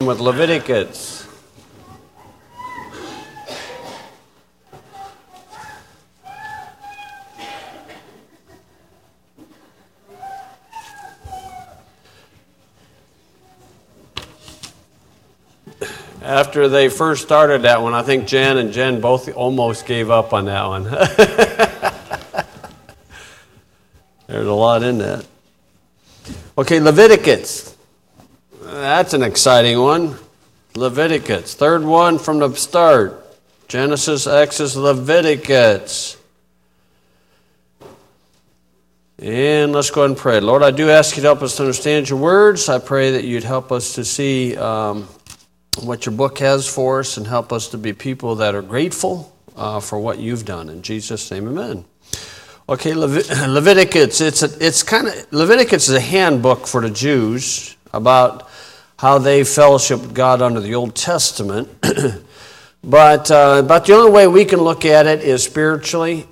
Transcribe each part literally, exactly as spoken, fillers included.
with Leviticus. After they first started that one, I think Jan and Jen both almost gave up on that one. There's a lot in that. Okay, Leviticus. That's an exciting one. Leviticus. Third one from the start. Genesis, Exodus, Leviticus. And let's go ahead and pray. Lord, I do ask you to help us to understand your words. I pray that you'd help us to see um, what your book has for us and help us to be people that are grateful uh, for what you've done. In Jesus' name, amen. Okay, Levit- Leviticus. It's a, it's kind of Leviticus is a handbook for the Jews about how they fellowship with God under the Old Testament. but uh, but the only way we can look at it is spiritually.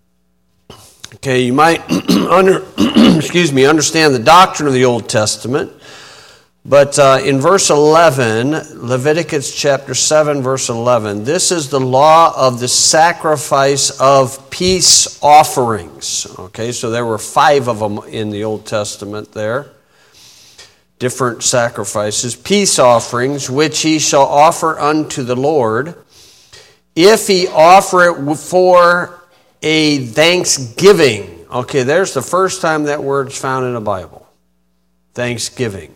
Okay, you might under excuse me understand the doctrine of the Old Testament. But uh, in verse eleven, Leviticus chapter seven, verse eleven, this is the law of the sacrifice of peace offerings. Okay, so there were five of them in the Old Testament there. Different sacrifices. Peace offerings, which he shall offer unto the Lord, if he offer it for a thanksgiving. Okay, there's the first time that word's found in the Bible. Thanksgiving.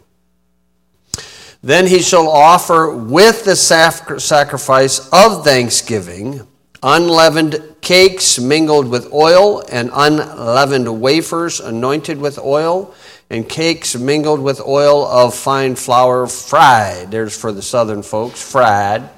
Then he shall offer with the sacrifice of thanksgiving unleavened cakes mingled with oil, and unleavened wafers anointed with oil, and cakes mingled with oil of fine flour fried. There's for the southern folks, fried.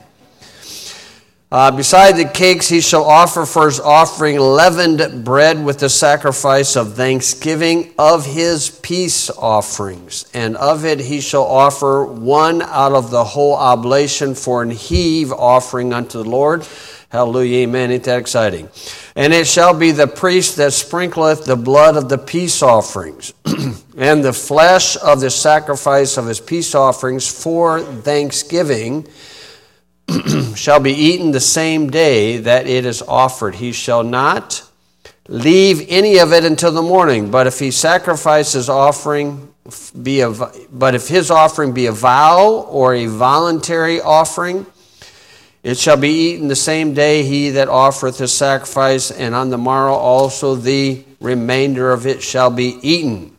Uh, beside the cakes he shall offer for his offering leavened bread with the sacrifice of thanksgiving of his peace offerings. And of it he shall offer one out of the whole oblation for an heave offering unto the Lord. Hallelujah, amen. Ain't that exciting? And it shall be the priest that sprinkleth the blood of the peace offerings and the flesh of the sacrifice of his peace offerings for thanksgiving shall be eaten the same day that it is offered. He shall not leave any of it until the morning. But if he sacrifices offering, be a, but if his offering be a vow or a voluntary offering, it shall be eaten the same day he that offereth his sacrifice, and on the morrow also the remainder of it shall be eaten.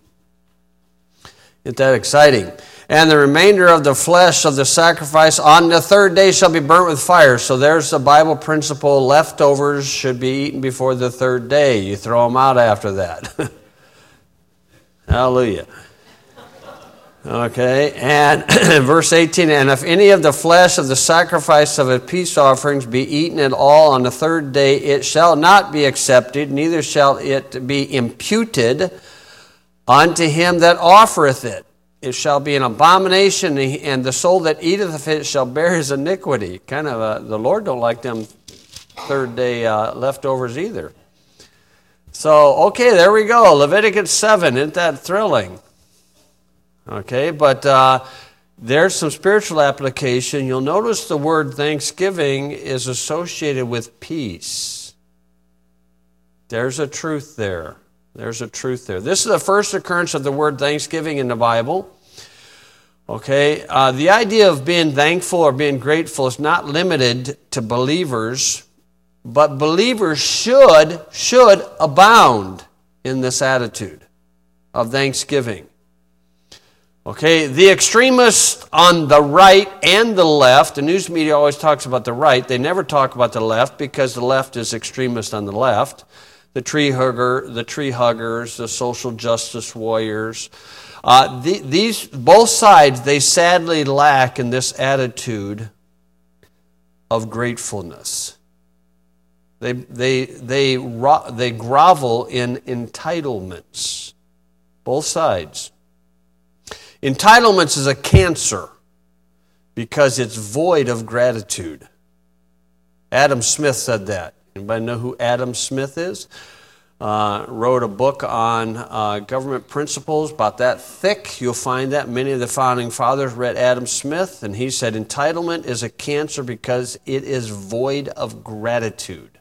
Isn't that exciting? And the remainder of the flesh of the sacrifice on the third day shall be burnt with fire. So there's the Bible principle. Leftovers should be eaten before the third day. You throw them out after that. Hallelujah. Okay, and verse eighteen, and if any of the flesh of the sacrifice of a peace offerings be eaten at all on the third day, it shall not be accepted, neither shall it be imputed unto him that offereth it. It shall be an abomination, and the soul that eateth of it shall bear his iniquity. Kind of, uh, the Lord don't like them third day uh, leftovers either. So, okay, there we go. Leviticus seven, isn't that thrilling? Okay, but uh, there's some spiritual application. You'll notice the word thanksgiving is associated with peace. There's a truth there. There's a truth there. This is the first occurrence of the word thanksgiving in the Bible. Okay, uh, the idea of being thankful or being grateful is not limited to believers, but believers should, should abound in this attitude of thanksgiving. Okay, the extremists on the right and the left, the news media always talks about the right. They never talk about the left because the left is extremist on the left. The tree hugger, the tree huggers, the social justice warriors. Uh, the, these both sides, they sadly lack in this attitude of gratefulness. They they they they grovel in entitlements. Both sides. Entitlements is a cancer because it's void of gratitude. Adam Smith said that. Anybody know who Adam Smith is? uh, wrote a book on uh, government principles, about that thick. You'll find that many of the founding fathers read Adam Smith, and he said entitlement is a cancer because it is void of gratitude.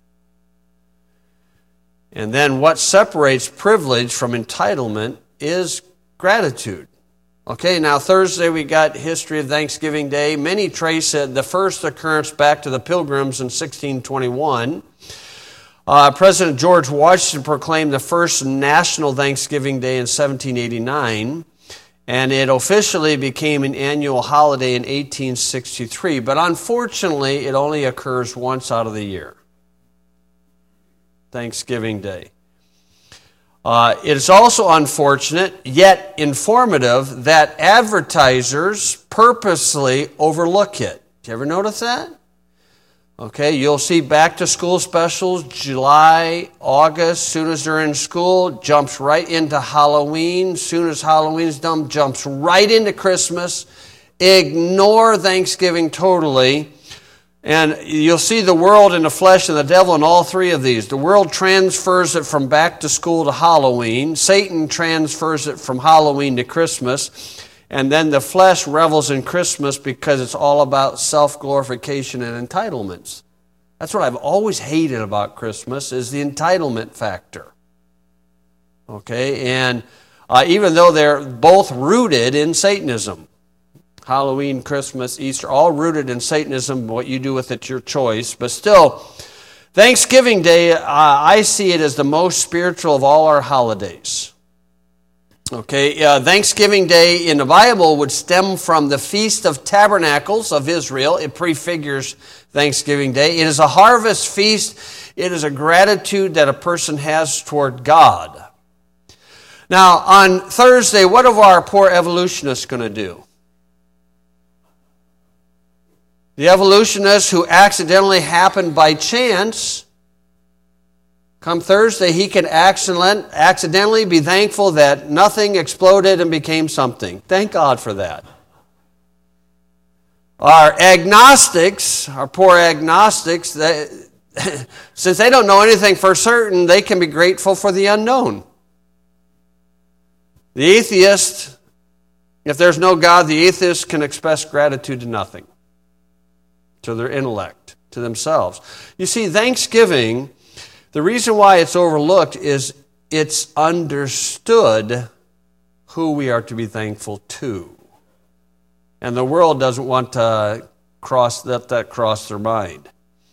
And then what separates privilege from entitlement is gratitude. Okay, now Thursday we got history of Thanksgiving Day. Many trace uh, the first occurrence back to the Pilgrims in sixteen twenty-one. Uh, President George Washington proclaimed the first national Thanksgiving Day in seventeen eighty-nine, and it officially became an annual holiday in eighteen sixty-three. But unfortunately, it only occurs once out of the year. Thanksgiving Day. Uh, it is also unfortunate, yet informative, that advertisers purposely overlook it. Do you ever notice that? Okay, you'll see back-to-school specials, July, August, soon as they're in school, jumps right into Halloween. Soon as Halloween's done, jumps right into Christmas. Ignore Thanksgiving totally. And you'll see the world and the flesh and the devil in all three of these. The world transfers it from back to school to Halloween. Satan transfers it from Halloween to Christmas. And then the flesh revels in Christmas because it's all about self-glorification and entitlements. That's what I've always hated about Christmas, is the entitlement factor. Okay, and uh, even though they're both rooted in Satanism, Halloween, Christmas, Easter, all rooted in Satanism. What you do with it's your choice. But still, Thanksgiving Day, uh, I see it as the most spiritual of all our holidays. Okay, uh, Thanksgiving Day in the Bible would stem from the Feast of Tabernacles of Israel. It prefigures Thanksgiving Day. It is a harvest feast. It is a gratitude that a person has toward God. Now, on Thursday, what are our poor evolutionists going to do? The evolutionist who accidentally happened by chance, come Thursday, he can accidentally be thankful that nothing exploded and became something. Thank God for that. Our agnostics, our poor agnostics, they, since they don't know anything for certain, they can be grateful for the unknown. The atheist, if there's no God, the atheist can express gratitude to nothing. To their intellect, to themselves. You see, Thanksgiving, the reason why it's overlooked is it's understood who we are to be thankful to. And the world doesn't want to cross let that cross their mind.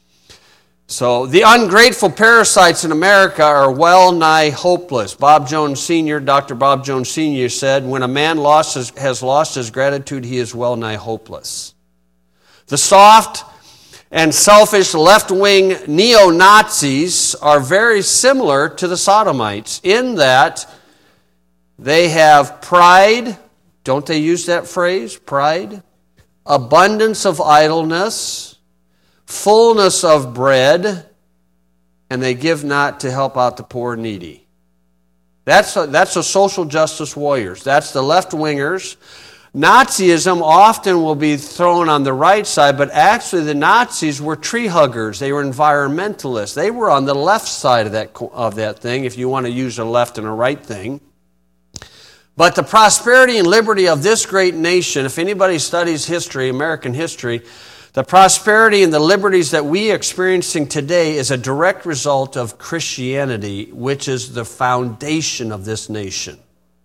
So the ungrateful parasites in America are well nigh hopeless. Bob Jones Senior, Doctor Bob Jones Senior said, when a man lost his, has lost his gratitude, he is well nigh hopeless. The soft and selfish left-wing neo-Nazis are very similar to the Sodomites in that they have pride. Don't they use that phrase, pride? Abundance of idleness, fullness of bread, and they give not to help out the poor and needy. That's a, that's the social justice warriors. That's the left-wingers. Nazism often will be thrown on the right side, but actually the Nazis were tree huggers. They were environmentalists. They were on the left side of that, of that thing, if you want to use a left and a right thing. But the prosperity and liberty of this great nation, if anybody studies history, American history, the prosperity and the liberties that we are experiencing today is a direct result of Christianity, which is the foundation of this nation.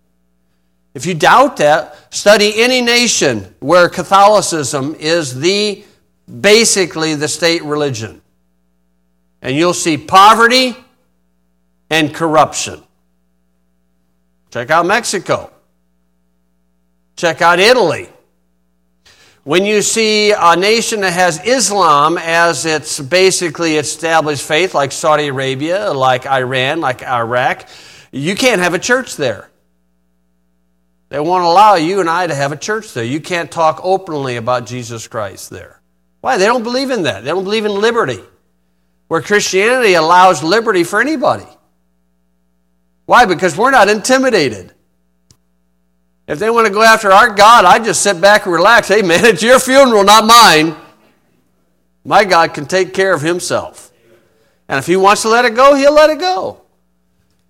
If you doubt that, study any nation where Catholicism is the basically the state religion. And you'll see poverty and corruption. Check out Mexico. Check out Italy. When you see a nation that has Islam as its basically established faith, like Saudi Arabia, like Iran, like Iraq, you can't have a church there. They won't allow you and I to have a church there. You can't talk openly about Jesus Christ there. Why? They don't believe in that. They don't believe in liberty. Where Christianity allows liberty for anybody. Why? Because we're not intimidated. If they want to go after our God, I just sit back and relax. Hey man, it's your funeral, not mine. My God can take care of himself. And if he wants to let it go, he'll let it go.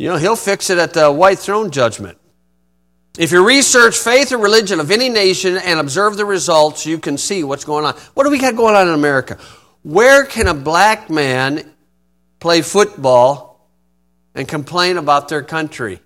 You know, he'll fix it at the white throne judgment. If you research faith or religion of any nation and observe the results, you can see what's going on. What do we got going on in America? Where can a black man play football and complain about their country?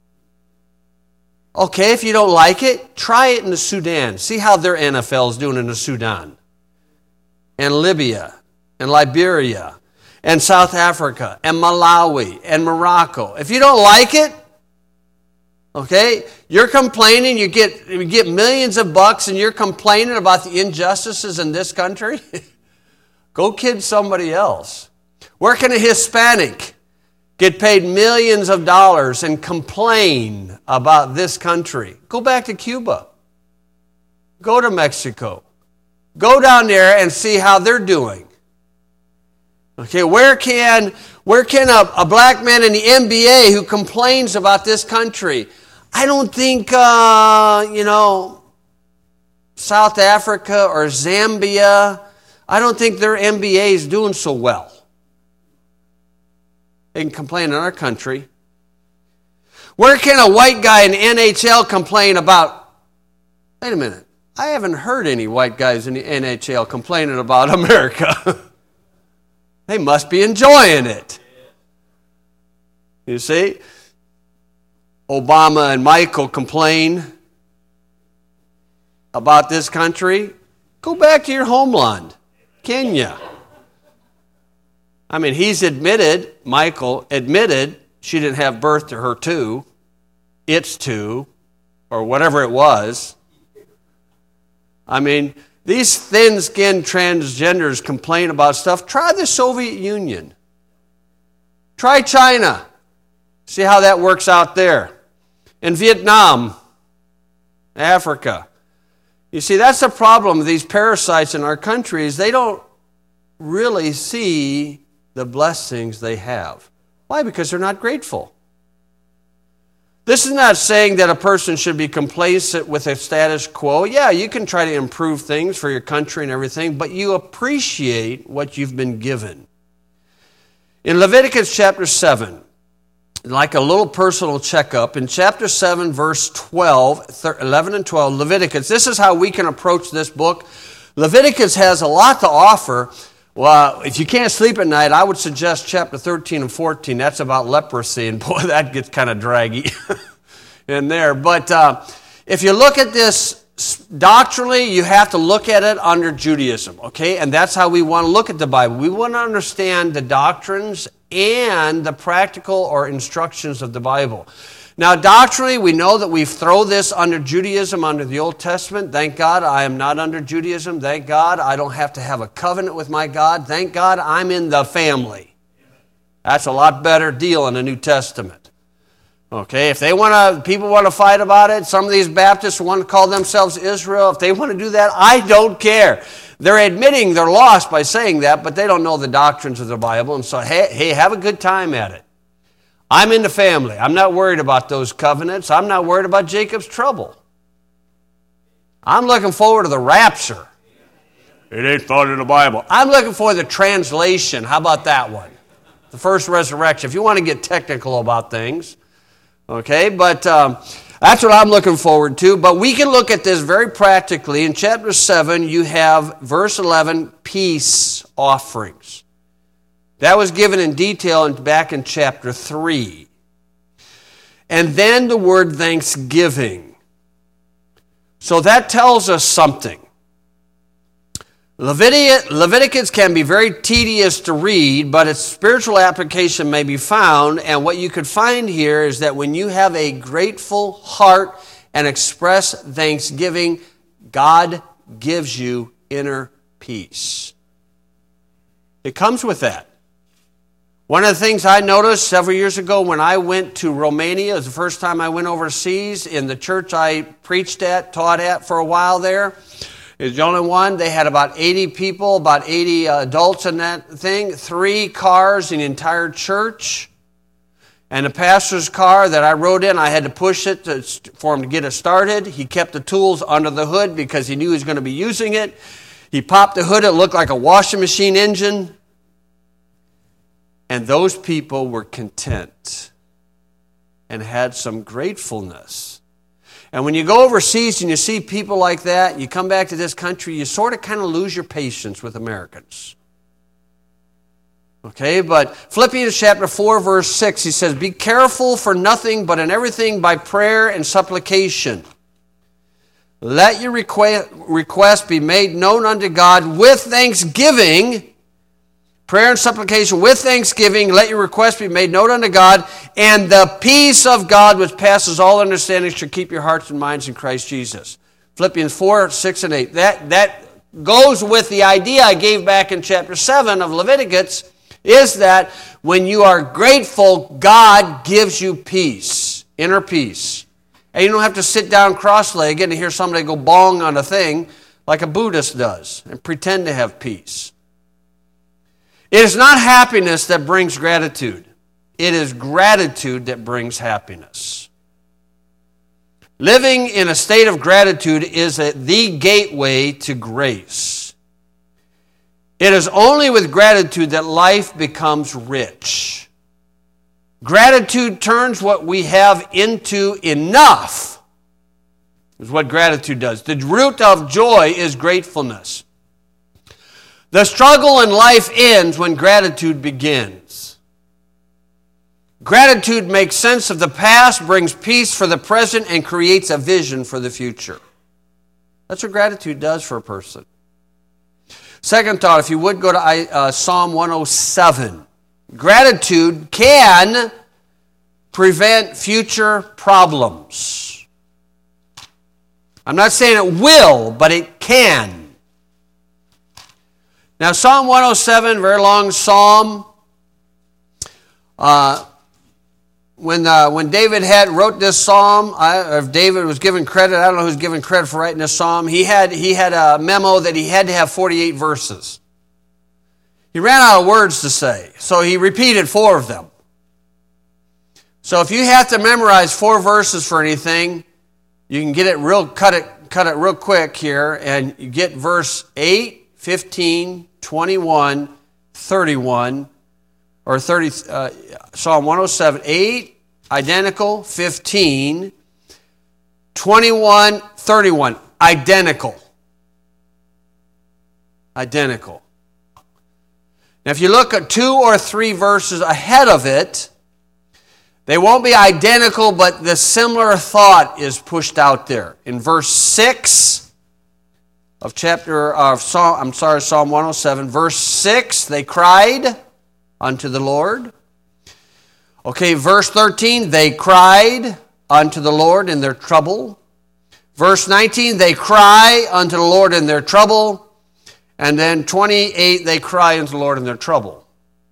Okay, if you don't like it, try it in the Sudan. See how their N F L is doing in the Sudan. And Libya, and Liberia, and South Africa, and Malawi, and Morocco. If you don't like it, okay, you're complaining, you get, you get millions of bucks, and you're complaining about the injustices in this country? Go kid somebody else. Where can a Hispanic get paid millions of dollars and complain about this country? Go back to Cuba. Go to Mexico. Go down there and see how they're doing. Okay, where can where can a, a black man in the N B A who complains about this country? I don't think, uh, you know, South Africa or Zambia, I don't think their N B A is doing so well. They can complain in our country. Where can a white guy in the N H L complain about, wait a minute, I haven't heard any white guys in the N H L complaining about America. They must be enjoying it. You see? Obama and Michael complain about this country. Go back to your homeland, Kenya. I mean, he's admitted, Michael admitted, she didn't have birth to her two, its two, or whatever it was. I mean, these thin-skinned transgenders complain about stuff. Try the Soviet Union. Try China. See how that works out there. In Vietnam, Africa. You see, that's the problem with these parasites in our countries. They don't really see the blessings they have. Why? Because they're not grateful. This is not saying that a person should be complacent with a status quo. Yeah, you can try to improve things for your country and everything, but you appreciate what you've been given. In Leviticus chapter seven, like a little personal checkup, in chapter seven, verse twelve, eleven and twelve, Leviticus, this is how we can approach this book. Leviticus has a lot to offer. Well, if you can't sleep at night, I would suggest chapter thirteen and fourteen. That's about leprosy, and boy, that gets kind of draggy in there. But uh, if you look at this doctrinally, you have to look at it under Judaism, okay? And that's how we want to look at the Bible. We want to understand the doctrines and the practical or instructions of the Bible. Now, doctrinally, we know that we throw this under Judaism, under the Old Testament. Thank God I am not under Judaism. Thank God I don't have to have a covenant with my God. Thank God I'm in the family. That's a lot better deal in the New Testament. Okay, if they want to, people want to fight about it. Some of these Baptists want to call themselves Israel. If they want to do that, I don't care. They're admitting they're lost by saying that, but they don't know the doctrines of the Bible. And so, hey, hey, have a good time at it. I'm in the family. I'm not worried about those covenants. I'm not worried about Jacob's trouble. I'm looking forward to the rapture. It ain't found in the Bible. I'm looking for the translation. How about that one? The first resurrection. If you want to get technical about things. Okay, but um, that's what I'm looking forward to. But we can look at this very practically. In chapter seven, you have verse eleven, peace offerings. That was given in detail back in chapter three. And then the word thanksgiving. So that tells us something. Leviticus, Leviticus can be very tedious to read, but its spiritual application may be found. And what you could find here is that when you have a grateful heart and express thanksgiving, God gives you inner peace. It comes with that. One of the things I noticed several years ago when I went to Romania, it was the first time I went overseas, in the church I preached at, taught at for a while there. It was the only one. They had about eighty people, about eighty adults in that thing, three cars in the entire church. And the pastor's car that I rode in, I had to push it to, for him to get it started. He kept the tools under the hood because he knew he was going to be using it. He popped the hood. It looked like a washing machine engine. And those people were content. and had some gratefulness. And when you go overseas and you see people like that, you come back to this country, you sort of kind of lose your patience with Americans. Okay, but Philippians chapter four, verse six, he says, "Be careful for nothing, but in everything by prayer and supplication. Let your request, request be made known unto God with thanksgiving." Prayer and supplication with thanksgiving, let your request be made known unto God, and the peace of God which passes all understanding shall keep your hearts and minds in Christ Jesus. Philippians four, six, and eight. That, that goes with the idea I gave back in chapter seven of Leviticus, is that when you are grateful, God gives you peace, inner peace. And you don't have to sit down cross-legged and hear somebody go bong on a thing like a Buddhist does and pretend to have peace. It is not happiness that brings gratitude. It is gratitude that brings happiness. Living in a state of gratitude is a, the gateway to grace. It is only with gratitude that life becomes rich. Gratitude turns what we have into enough, is what gratitude does. The root of joy is gratefulness. The struggle in life ends when gratitude begins. Gratitude makes sense of the past, brings peace for the present, and creates a vision for the future. That's what gratitude does for a person. Second thought, if you would go to uh, Psalm one oh seven. Gratitude can prevent future problems. I'm not saying it will, but it can. Now, Psalm one oh seven, very long psalm. Uh, when uh, when David had wrote this psalm, I, if David was given credit, I don't know who's given credit for writing this psalm. He had he had a memo that he had to have forty-eight verses. He ran out of words to say, so he repeated four of them. So if you have to memorize four verses for anything, you can get it real cut it cut it real quick here, and you get verse eight, fifteen, twenty-one, thirty-one, or thirty, uh, Psalm one oh seven, eight, identical, fifteen, twenty-one, thirty-one, identical. Identical. Now, if you look at two or three verses ahead of it, they won't be identical, but the similar thought is pushed out there. In verse six of chapter of Psalm, I'm sorry, Psalm one oh seven, verse six, they cried unto the Lord. Okay, verse thirteen, they cried unto the Lord in their trouble. Verse nineteen, they cry unto the Lord in their trouble. And then twenty-eight, they cry unto the Lord in their trouble.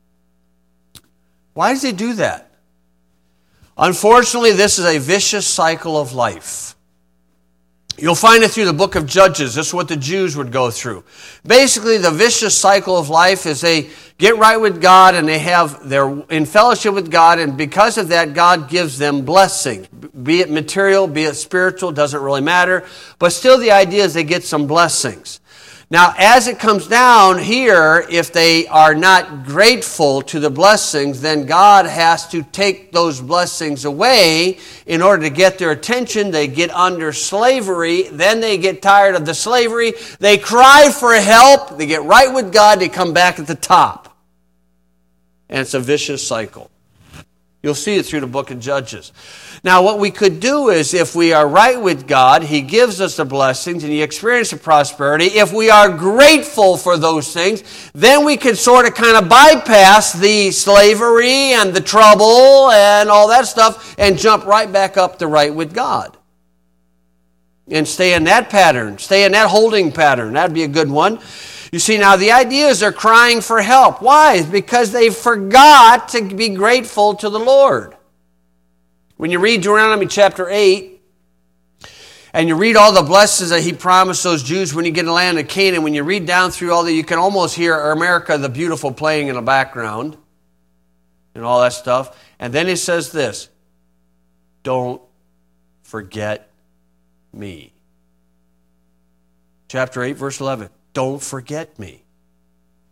Why does he do that? Unfortunately, this is a vicious cycle of life. You'll find it through the book of Judges. This is what the Jews would go through. Basically, the vicious cycle of life is they get right with God and they have they're in fellowship with God, and because of that, God gives them blessings. Be it material, be it spiritual, doesn't really matter. But still, the idea is they get some blessings. Now, as it comes down here, if they are not grateful to the blessings, then God has to take those blessings away in order to get their attention. They get under slavery. Then they get tired of the slavery. They cry for help. They get right with God. They come back at the top. And it's a vicious cycle. You'll see it through the book of Judges. Now, what we could do is, if we are right with God, He gives us the blessings and He experiences the prosperity. If we are grateful for those things, then we can sort of kind of bypass the slavery and the trouble and all that stuff and jump right back up to right with God. And stay in that pattern, stay in that holding pattern. That'd be a good one. You see, now the idea is they're crying for help. Why? Because they forgot to be grateful to the Lord. When you read Deuteronomy chapter eight, and you read all the blessings that He promised those Jews when you get in the land of Canaan, when you read down through all that, you can almost hear America the Beautiful playing in the background and all that stuff. And then He says this, don't forget me. Chapter eight, verse eleven. Don't forget me.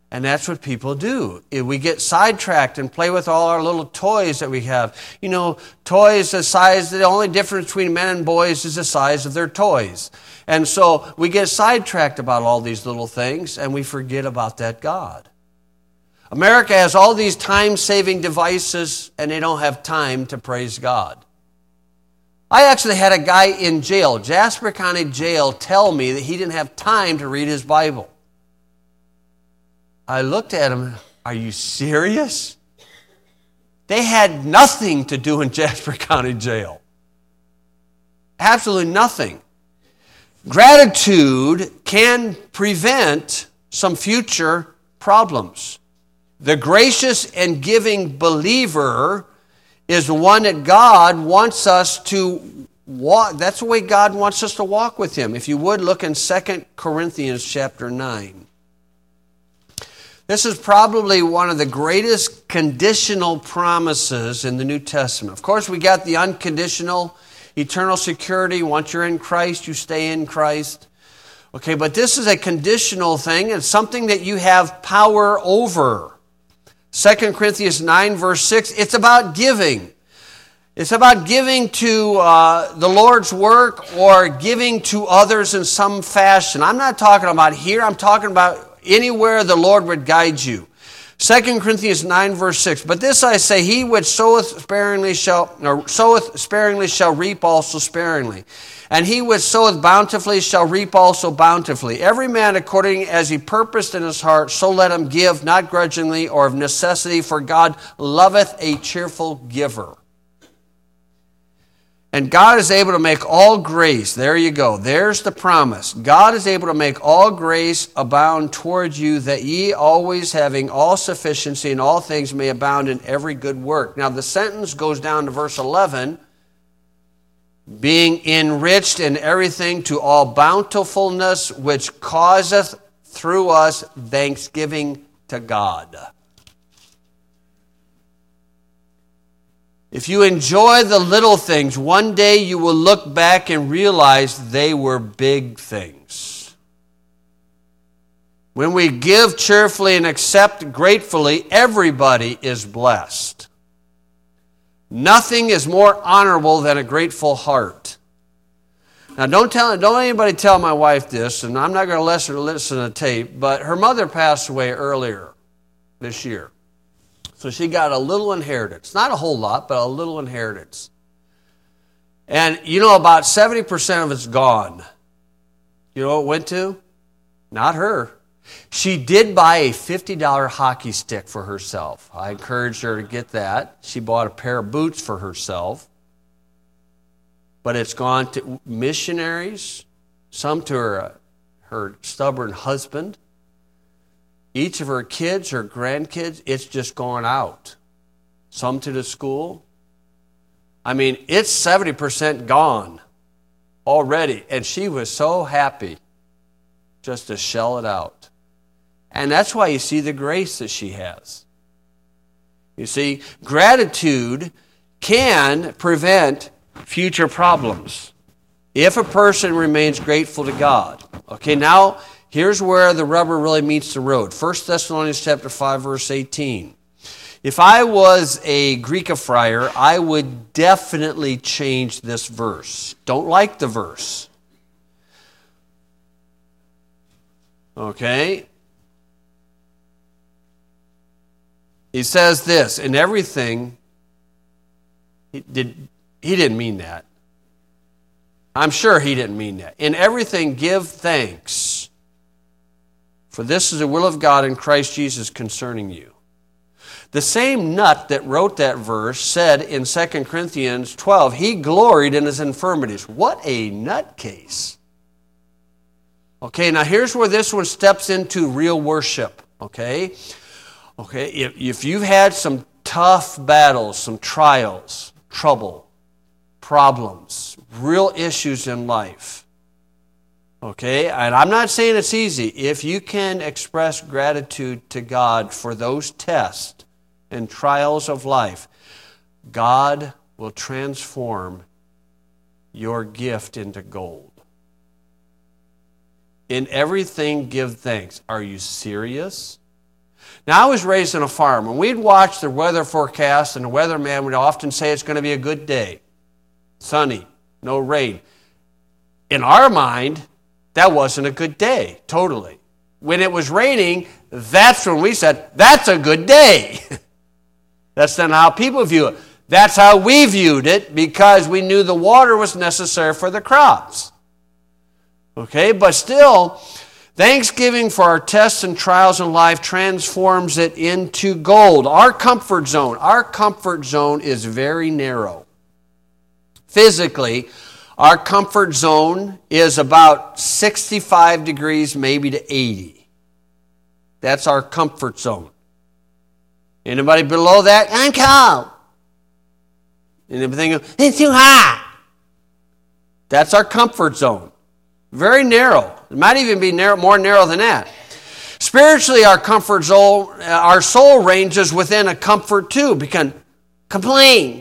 And that's what people do. We get sidetracked and play with all our little toys that we have. You know, toys the size, the only difference between men and boys is the size of their toys. And so we get sidetracked about all these little things and we forget about that God. America has all these time-saving devices and they don't have time to praise God. I actually had a guy in jail, Jasper County Jail, tell me that he didn't have time to read his Bible. I looked at him, are you serious? They had nothing to do in Jasper County Jail. Absolutely nothing. Gratitude can prevent some future problems. The gracious and giving believer is the one that God wants us to walk. That's the way God wants us to walk with Him. If you would, look in Second Corinthians chapter nine. This is probably one of the greatest conditional promises in the New Testament. Of course, we got the unconditional, eternal security. Once you're in Christ, you stay in Christ. Okay, but this is a conditional thing. It's something that you have power over. Second Corinthians nine, verse six, it's about giving. It's about giving to uh, the Lord's work or giving to others in some fashion. I'm not talking about here. I'm talking about anywhere the Lord would guide you. Second Corinthians nine, verse six. But this I say, he which soweth sparingly shall, or soweth sparingly shall reap also sparingly. And he which soweth bountifully shall reap also bountifully. Every man according as he purposed in his heart, so let him give, not grudgingly or of necessity, for God loveth a cheerful giver. And God is able to make all grace, there you go, there's the promise. God is able to make all grace abound towards you, that ye always having all sufficiency in all things may abound in every good work. Now the sentence goes down to verse eleven, being enriched in everything to all bountifulness, which causeth through us thanksgiving to God. If you enjoy the little things, one day you will look back and realize they were big things. When we give cheerfully and accept gratefully, everybody is blessed. Nothing is more honorable than a grateful heart. Now, don't tell, don't anybody tell my wife this, and I'm not going to let her listen to the tape, but her mother passed away earlier this year. So she got a little inheritance. Not a whole lot, but a little inheritance. And you know, about seventy percent of it's gone. You know what it went to? Not her. She did buy a fifty dollar hockey stick for herself. I encouraged her to get that. She bought a pair of boots for herself. But it's gone to missionaries, some to her, her stubborn husband. Each of her kids, her grandkids, it's just gone out. Some to the school. I mean, it's seventy percent gone already. And she was so happy just to shell it out. And that's why you see the grace that she has. You see, gratitude can prevent future problems if a person remains grateful to God. Okay, now here's where the rubber really meets the road. First Thessalonians chapter five, verse eighteen. If I was a Greekophryer, I would definitely change this verse. Don't like the verse. Okay? He says this, in everything, he, did, he didn't mean that. I'm sure he didn't mean that. In everything, give thanks. For this is the will of God in Christ Jesus concerning you. The same nut that wrote that verse said in Second Corinthians twelve, he gloried in his infirmities. What a nutcase. Okay, now here's where this one steps into real worship. Okay, okay. If, if you've had some tough battles, some trials, trouble, problems, real issues in life, okay, and I'm not saying it's easy. If you can express gratitude to God for those tests and trials of life, God will transform your gift into gold. In everything, give thanks. Are you serious? Now, I was raised on a farm, and we'd watch the weather forecast, and the weatherman would often say it's going to be a good day. Sunny, no rain. In our mind, that wasn't a good day, totally. When it was raining, that's when we said, that's a good day. That's not how people view it. That's how we viewed it because we knew the water was necessary for the crops. Okay, but still, thanksgiving for our tests and trials in life transforms it into gold. Our comfort zone, our comfort zone is very narrow. Physically, our comfort zone is about sixty-five degrees, maybe to eighty. That's our comfort zone. Anybody below that? I'm cold. And everything, it's too hot. That's our comfort zone. Very narrow. It might even be narrow, more narrow than that. Spiritually, our comfort zone, our soul ranges within a comfort too. Because complain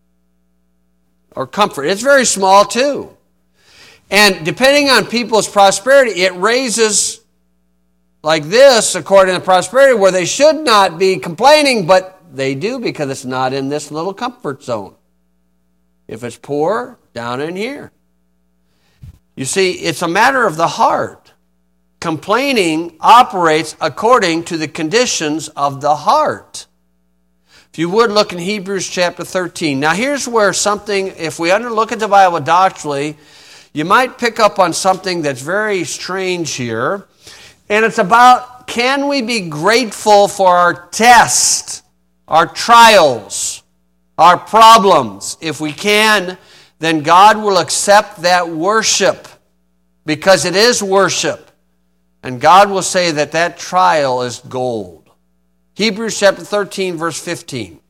or comfort. It's very small too. And depending on people's prosperity, it raises like this according to prosperity where they should not be complaining, but they do because it's not in this little comfort zone. If it's poor, down in here. You see, it's a matter of the heart. Complaining operates according to the conditions of the heart. If you would, look in Hebrews chapter thirteen. Now here's where something, if we look at the Bible doctrinally, you might pick up on something that's very strange here. And it's about, can we be grateful for our tests, our trials, our problems? If we can, then God will accept that worship because it is worship. And God will say that that trial is gold. Hebrews chapter thirteen, verse fifteen.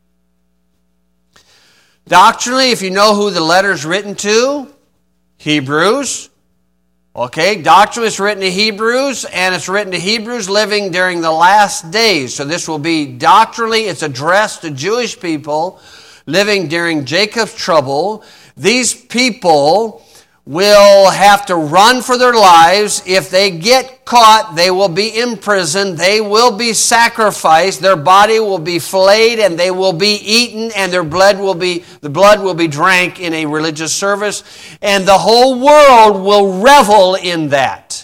Doctrinally, if you know who the letter is written to, Hebrews. Okay, doctrinally it's written to Hebrews, and it's written to Hebrews living during the last days. So this will be doctrinally, it's addressed to Jewish people living during Jacob's trouble. These people will have to run for their lives. If they get caught, they will be imprisoned. They will be sacrificed. Their body will be flayed and they will be eaten, and their blood will be the blood will be drank in a religious service, and the whole world will revel in that.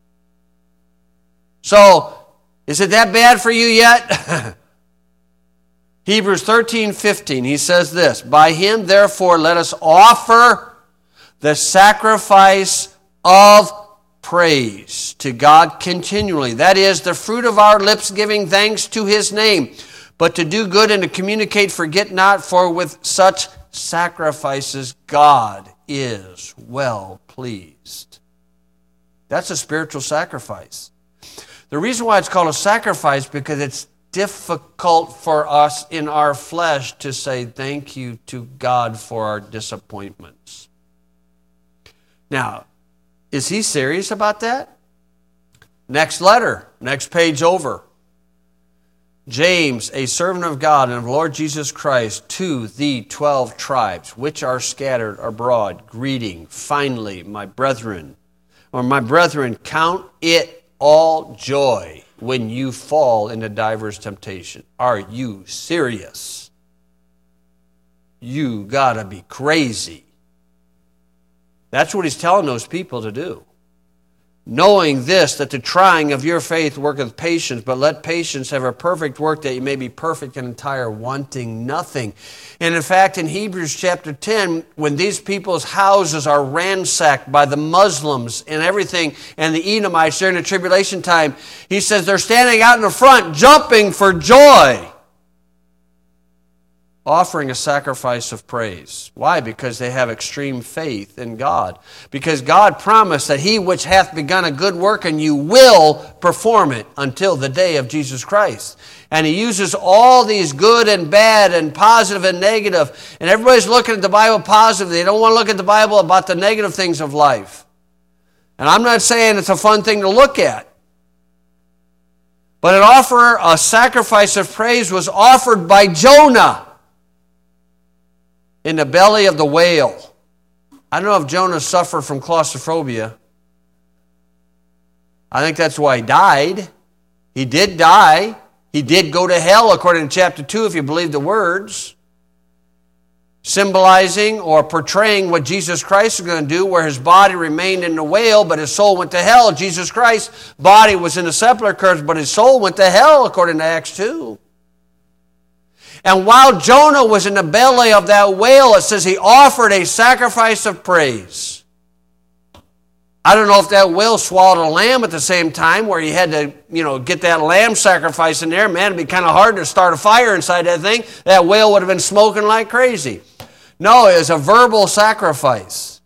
So, is it that bad for you yet? Hebrews thirteen fifteen, he says this, by him therefore let us offer the sacrifice of praise to God continually. That is, the fruit of our lips giving thanks to his name. But to do good and to communicate, forget not, for with such sacrifices God is well pleased. That's a spiritual sacrifice. The reason why it's called a sacrifice because it's difficult for us in our flesh to say thank you to God for our disappointments. Now, is he serious about that? Next letter, next page over. James, a servant of God and of Lord Jesus Christ, to the twelve tribes, which are scattered abroad, greeting, finally, my brethren, or my brethren, count it all joy when you fall into diverse temptation. Are you serious? You gotta be crazy. That's what he's telling those people to do. Knowing this, that the trying of your faith worketh patience, but let patience have a perfect work, that you may be perfect and entire, wanting nothing. And in fact, in Hebrews chapter ten, when these people's houses are ransacked by the Muslims and everything, and the Edomites during the tribulation time, he says they're standing out in the front, jumping for joy, offering a sacrifice of praise. Why? Because they have extreme faith in God. Because God promised that he which hath begun a good work in you will perform it until the day of Jesus Christ. And he uses all these good and bad and positive and negative. And everybody's looking at the Bible positive. They don't want to look at the Bible about the negative things of life. And I'm not saying it's a fun thing to look at. But an offer, a sacrifice of praise was offered by Jonah in the belly of the whale. I don't know if Jonah suffered from claustrophobia. I think that's why he died. He did die. He did go to hell, according to chapter two, if you believe the words, symbolizing or portraying what Jesus Christ is going to do, where his body remained in the whale, but his soul went to hell. Jesus Christ's body was in the sepulchre, but his soul went to hell, according to Acts two. And while Jonah was in the belly of that whale, it says he offered a sacrifice of praise. I don't know if that whale swallowed a lamb at the same time, where he had to, you know, get that lamb sacrifice in there. Man, it'd be kind of hard to start a fire inside that thing. That whale would have been smoking like crazy. No, it was a verbal sacrifice.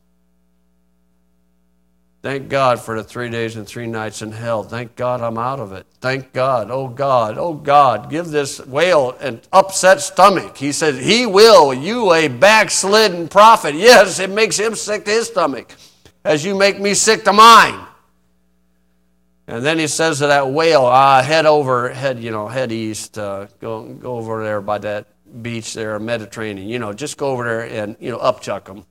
Thank God for the three days and three nights in hell. Thank God I'm out of it. Thank God. Oh God, oh God, give this whale an upset stomach. He said, he will, you a backslidden prophet. Yes, it makes him sick to his stomach, as you make me sick to mine. And then he says to that whale, ah, head over, head, you know, head east, uh, go, go over there by that beach there, Mediterranean, you know, just go over there and, you know, upchuck them.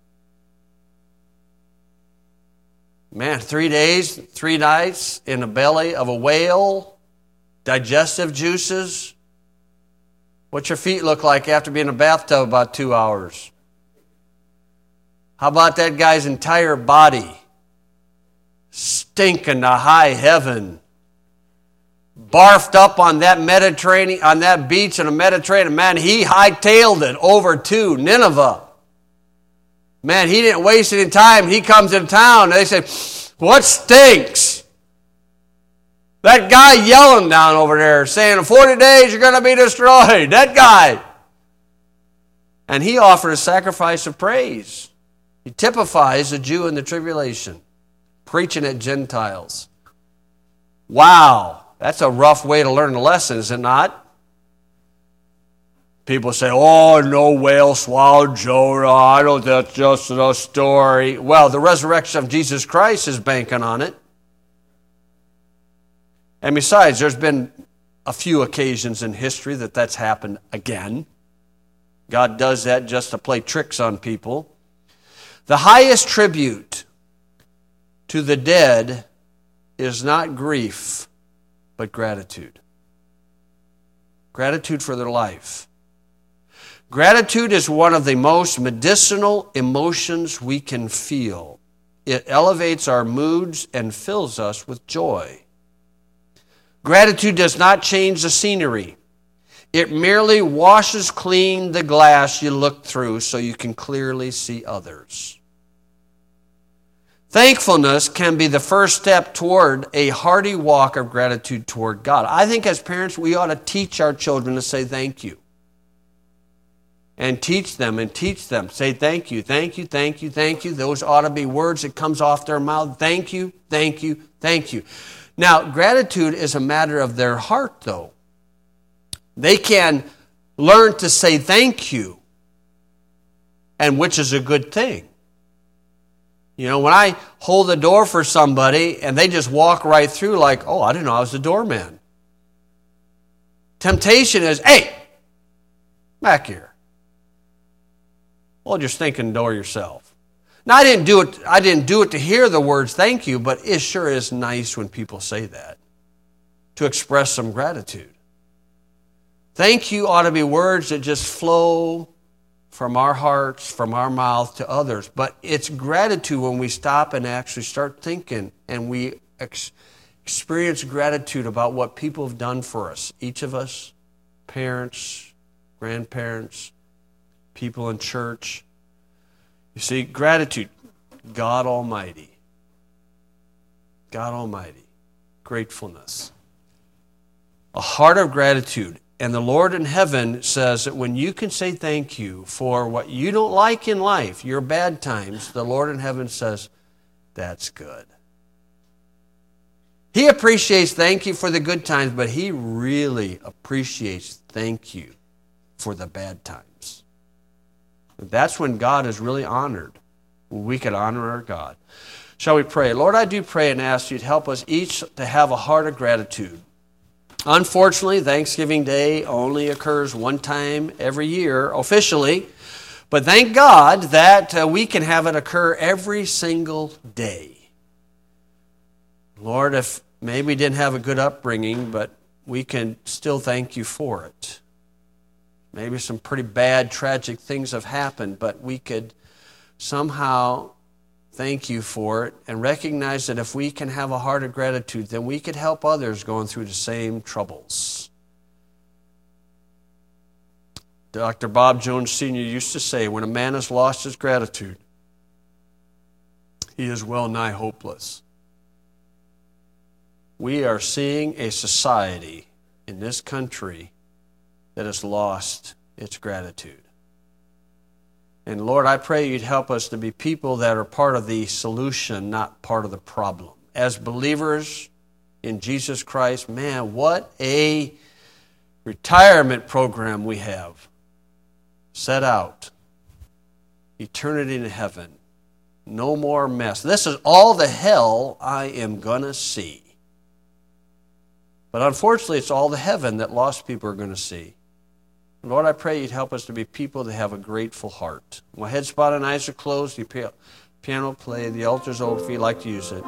Man, three days, three nights in the belly of a whale, digestive juices. What's your feet look like after being in a bathtub about two hours? How about that guy's entire body stinking to high heaven, barfed up on that Mediterranean, on that beach in the Mediterranean? Man, he hightailed it over to Nineveh. Man, he didn't waste any time. He comes into town, and they say, what stinks? That guy yelling down over there, saying, in forty days you're going to be destroyed. That guy. And he offered a sacrifice of praise. He typifies the Jew in the tribulation, preaching at Gentiles. Wow, that's a rough way to learn the lesson, is it not? People say, oh, no whale swallowed Jonah. I don't, that's just a story. Well, the resurrection of Jesus Christ is banking on it. And besides, there's been a few occasions in history that that's happened again. God does that just to play tricks on people. The highest tribute to the dead is not grief, but gratitude. Gratitude for their life. Gratitude is one of the most medicinal emotions we can feel. It elevates our moods and fills us with joy. Gratitude does not change the scenery. It merely washes clean the glass you look through so you can clearly see others. Thankfulness can be the first step toward a hearty walk of gratitude toward God. I think as parents, we ought to teach our children to say thank you. And teach them and teach them. Say thank you, thank you, thank you, thank you. Those ought to be words that comes off their mouth. Thank you, thank you, thank you. Now, gratitude is a matter of their heart, though. They can learn to say thank you, and which is a good thing. You know, when I hold the door for somebody and they just walk right through like, oh, I didn't know I was the doorman. Temptation is, hey, back here. Hold your stinking door yourself. Now, I didn't do it, I didn't do it to hear the words thank you, but it sure is nice when people say that, to express some gratitude. Thank you ought to be words that just flow from our hearts, from our mouth to others. But it's gratitude when we stop and actually start thinking and we ex- experience gratitude about what people have done for us. Each of us, parents, grandparents, people in church. You see, gratitude, God Almighty. God Almighty. Gratefulness. A heart of gratitude. And the Lord in heaven says that when you can say thank you for what you don't like in life, your bad times, the Lord in heaven says, that's good. He appreciates thank you for the good times, but he really appreciates thank you for the bad times. That's when God is really honored. We can honor our God. Shall we pray? Lord, I do pray and ask you to help us each to have a heart of gratitude. Unfortunately, Thanksgiving Day only occurs one time every year officially, but thank God that uh, we can have it occur every single day. Lord, if maybe we didn't have a good upbringing, but we can still thank you for it. Maybe some pretty bad, tragic things have happened, but we could somehow thank you for it and recognize that if we can have a heart of gratitude, then we could help others going through the same troubles. Doctor Bob Jones Senior used to say, when a man has lost his gratitude, he is well nigh hopeless. We are seeing a society in this country that has lost its gratitude. And Lord, I pray you'd help us to be people that are part of the solution, not part of the problem. As believers in Jesus Christ, man, what a retirement program we have set out. Eternity in heaven. No more mess. This is all the hell I am going to see. But unfortunately, it's all the heaven that lost people are going to see. Lord, I pray you'd help us to be people that have a grateful heart. My head spot and eyes are closed. The piano play. The altar's open if you'd like to use it.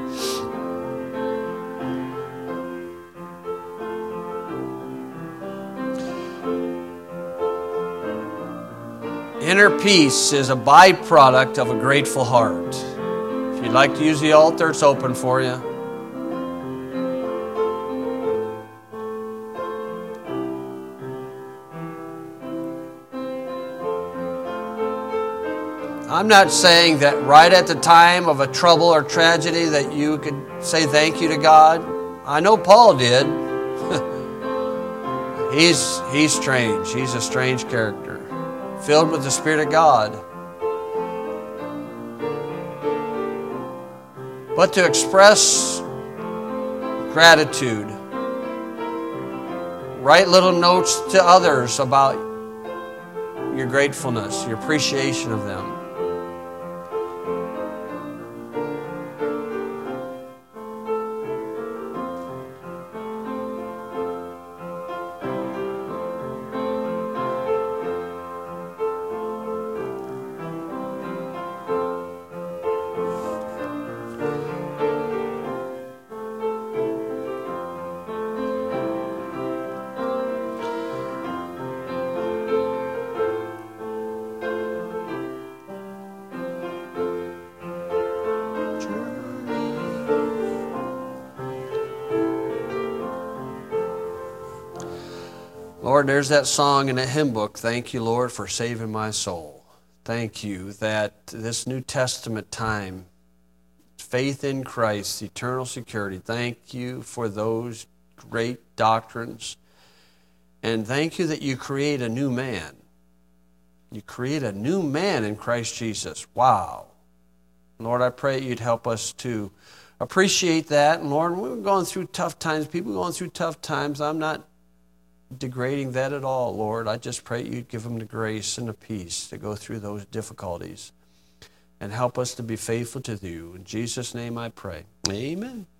Inner peace is a byproduct of a grateful heart. If you'd like to use the altar, it's open for you. I'm not saying that right at the time of a trouble or tragedy that you could say thank you to God. I know Paul did. he's, he's strange. He's a strange character, filled with the Spirit of God. But to express gratitude, write little notes to others about your gratefulness, your appreciation of them. Lord, there's that song in the hymn book, thank you, Lord, for saving my soul. Thank you that this New Testament time, faith in Christ, eternal security, thank you for those great doctrines. And thank you that you create a new man. You create a new man in Christ Jesus. Wow. Lord, I pray you'd help us to appreciate that. And Lord, we're going through tough times. People going through tough times. I'm not degrading that at all, Lord. I just pray you'd give them the grace and the peace to go through those difficulties and help us to be faithful to you. In Jesus' name I pray. Amen.